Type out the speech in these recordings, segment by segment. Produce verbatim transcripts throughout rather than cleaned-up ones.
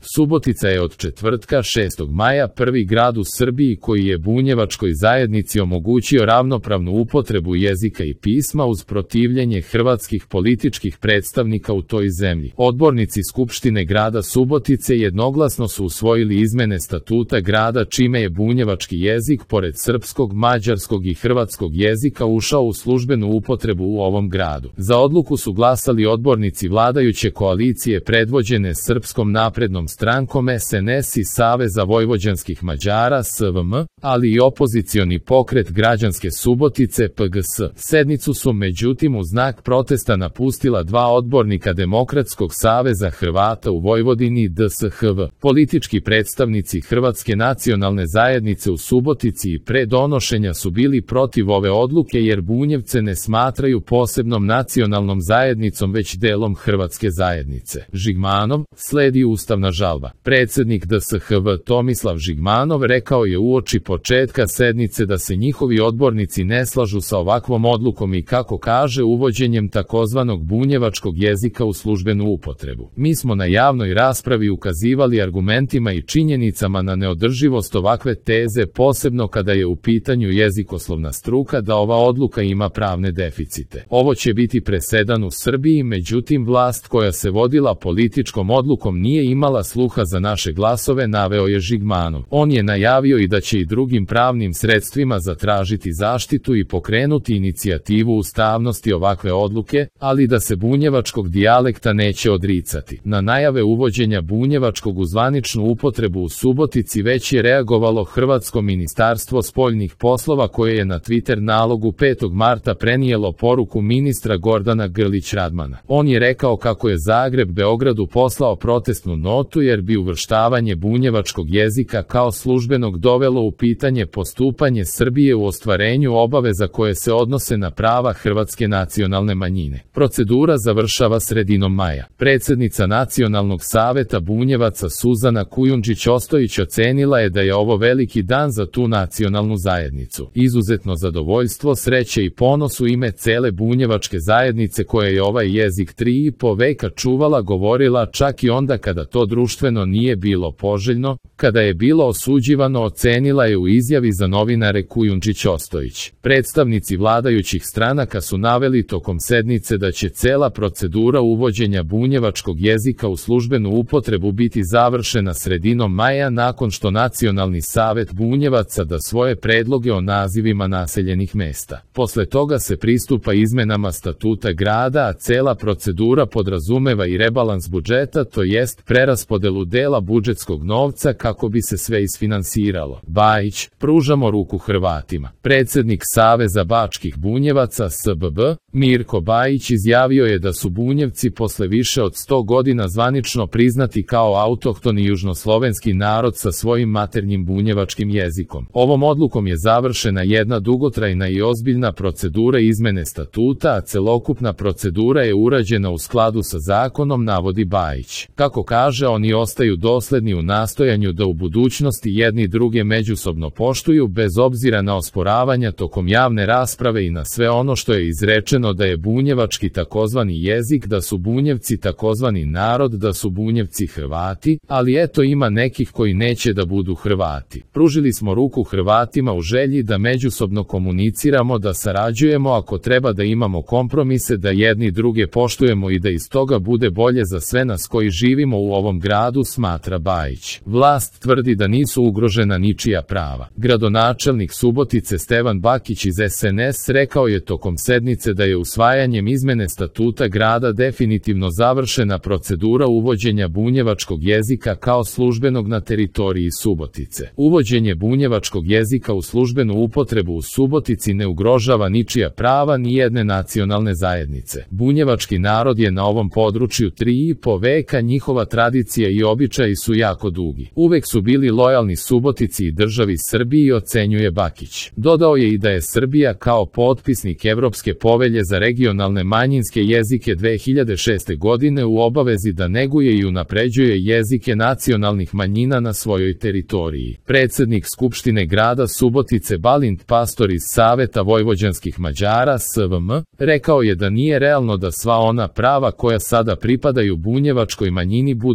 Subotica je od četvrtka šestog maja prvi grad u Srbiji koji je bunjevačkoj zajednici omogućio ravnopravnu upotrebu jezika i pisma uz protivljenje hrvatskih političkih predstavnika u toj zemlji. Odbornici Skupštine grada Subotice jednoglasno su usvojili izmene statuta grada čime je bunjevački jezik pored srpskog, mađarskog i hrvatskog jezika ušao u službenu upotrebu u ovom gradu. Za odluku su glasali odbornici vladajuće koalicije predvođene Srpskom naprednom strankom S N S i Saveza vojvođanskih Mađara S V M, ali i opozicioni pokret građanske Subotice P G S. Sednicu su međutim u znak protesta napustila dva odbornika Demokratskog saveza Hrvata u Vojvodini D S H V. Politički predstavnici Hrvatske nacionalne zajednice u Subotici i pre donošenja su bili protiv ove odluke jer Bunjevce ne smatraju posebnom nacionalnom zajednicom već delom Hrvatske zajednice. Žigmanov, sledi ustavna žalba. Predsjednik D S H V Tomislav Žigmanov rekao je uoči početka sednice da se njihovi odbornici ne slažu sa ovakvom odlukom i kako kaže uvođenjem takozvanog bunjevačkog jezika u službenu upotrebu. Mi smo na javnoj raspravi ukazivali argumentima i činjenicama na neodrživost ovakve teze, posebno kada je u pitanju jezikoslovna struka, da ova odluka ima pravne deficite. Ovo će biti presedan u Srbiji, međutim vlast koja se vodila političkom odlukom nije imala sluha za naše glasove, naveo je Žigmanov. On je najavio i da će i drugim pravnim sredstvima zatražiti zaštitu i pokrenuti inicijativu ustavnosti ovakve odluke, ali da se bunjevačkog dijalekta neće odricati. Na najave uvođenja bunjevačkog u zvaničnu upotrebu u Subotici već je reagovalo Hrvatsko ministarstvo spoljnih poslova koje je na Twitter nalogu petog marta prenijelo poruku ministra Gordana Grlić Radmana. On je rekao kako je Zagreb Beogradu poslao protestnu notu jer bi uvrštavanje bunjevačkog jezika kao službenog dovelo u pitanje postupanje Srbije u ostvarenju obaveza koje se odnose na prava hrvatske nacionalne manjine. Procedura završava sredinom maja. Predsjednica Nacionalnog saveta Bunjevaca Suzana Kujundžić-Ostojić ocenila je da je ovo veliki dan za tu nacionalnu zajednicu. Izuzetno zadovoljstvo, sreće i ponos u ime cele bunjevačke zajednice koja je ovaj jezik tri i po veka čuvala, govorila čak i onda kada to društveno nije bilo poželjno, kada je bilo osuđivano, ocenila je u izjavi za novinare Kujundžić-Ostojić. Predstavnici vladajućih stranaka su naveli tokom sednice da će cela procedura uvođenja bunjevačkog jezika u službenu upotrebu biti završena sredinom maja nakon što Nacionalni savet Bunjevaca da svoje predloge o nazivima naseljenih mesta. Posle toga se pristupa izmenama statuta grada, a cela procedura podrazumeva i rebalans budžeta, to jest preraspodelu dela budžetskog novca kako bi se sve isfinansiralo. Bajić, pružamo ruku Hrvatima. Predsjednik Saveza bačkih Bunjevaca S B B, Mirko Bajić, izjavio je da su Bunjevci posle više od sto godina zvanično priznati kao autohtoni južnoslovenski narod sa svojim maternjim bunjevačkim jezikom. Ovom odlukom je završena jedna dugotrajna i ozbiljna procedura izmene statuta, a celokupna procedura je urađena u skladu sa zakonom, navodi Bajić. Kako kaže, oni ostaju dosledni u nastojanju da u budućnosti jedni druge međusobno poštuju bez obzira na osporavanja tokom javne rasprave i na sve ono što je izrečeno da je bunjevački takozvani jezik, da su Bunjevci takozvani narod, da su Bunjevci Hrvati, ali eto ima nekih koji neće da budu Hrvati. Pružili smo ruku Hrvatima u želji da međusobno komuniciramo, da sarađujemo, ako treba da imamo kompromise, da jedni druge poštujemo i da iz toga bude bolje za sve nas koji živimo u ovom gradu, smatra Bajić. Vlast tvrdi da nisu ugrožena ničija prava. Gradonačelnik Subotice Stevan Bakić iz S N S rekao je tokom sednice da je usvajanjem izmene statuta grada definitivno završena procedura uvođenja bunjevačkog jezika kao službenog na teritoriji Subotice. Uvođenje bunjevačkog jezika u službenu upotrebu u Subotici ne ugrožava ničija prava ni jedne nacionalne zajednice. Bunjevački narod je na ovom području tri i po veka, njihova tradicija i običaji su jako dugi. Uvek su bili lojalni Subotici i državi Srbiji, ocenjuje Bakić. Dodao je i da je Srbija kao potpisnik Evropske povelje za regionalne manjinske jezike dve hiljade šeste godine u obavezi da neguje i unapređuje jezike nacionalnih manjina na svojoj teritoriji. Predsjednik Skupštine grada Subotice Balint Pastor iz Saveta vojvođanskih Mađara S V M rekao je da nije realno da sva ona prava koja sada pripadaju bunjevačkoj manjini budu ostvarena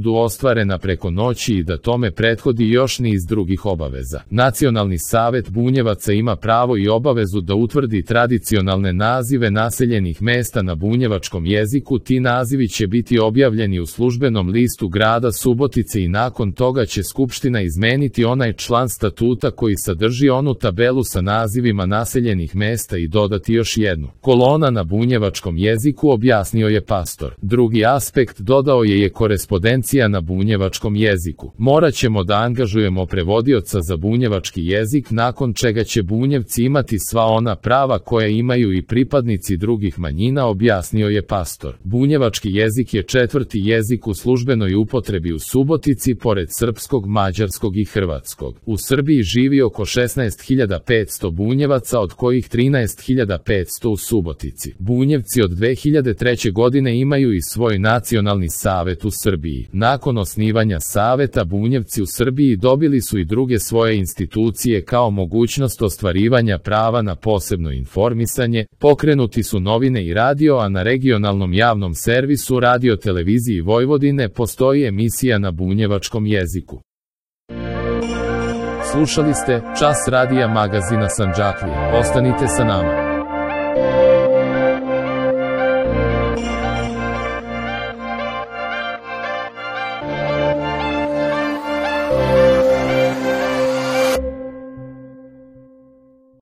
ostvarena preko noći i da tome prethodi još niz drugih obaveza. Nacionalni savet bunjevaca ima pravo i obavezu da utvrdi tradicionalne nazive naseljenih mesta na bunjevačkom jeziku. Ti nazivi će biti objavljeni u službenom listu grada Subotice i nakon toga će Skupština izmeniti onaj član statuta koji sadrži onu tabelu sa nazivima naseljenih mesta i dodati još jednu kolona na bunjevačkom jeziku, objasnio je Pastor. Drugi aspekt, dodao je, je korespondencija na bunjevačkom jeziku. Morat ćemo da angažujemo prevodioca za bunjevački jezik, nakon čega će bunjevci imati sva ona prava koja imaju i pripadnici drugih manjina, objasnio je Pastor. Bunjevački jezik je četvrti jezik u službenoj upotrebi u Subotici pored srpskog, mađarskog i hrvatskog. U Srbiji živi oko šesnaest hiljada petsto bunjevaca, od kojih trinaest hiljada petsto u Subotici. Bunjevci od dve hiljade treće. godine imaju i svoj nacionalni savet u Srbiji. Nakon osnivanja saveta, bunjevci u Srbiji dobili su i druge svoje institucije kao mogućnost ostvarivanja prava na posebno informisanje, pokrenuti su novine i radio, a na regionalnom javnom servisu Radio televiziji Vojvodine postoji emisija na bunjevačkom jeziku. Slušali ste Čas radija magazina Sandžaklije. Ostanite sa nama.